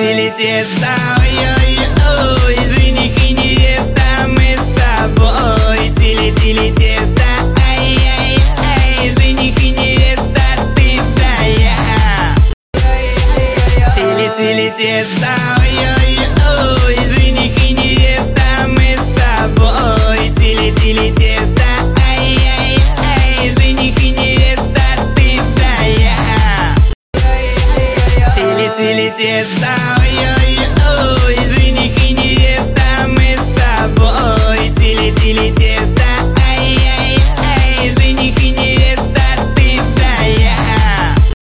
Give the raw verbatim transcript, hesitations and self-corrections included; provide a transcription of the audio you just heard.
Тили-тили тесто, ой-ой-ой, жених и невеста, мы с тобой. Тили-тили тесто, ай-яй-яй, жених и невеста, ты да я. Тили-тили тесто.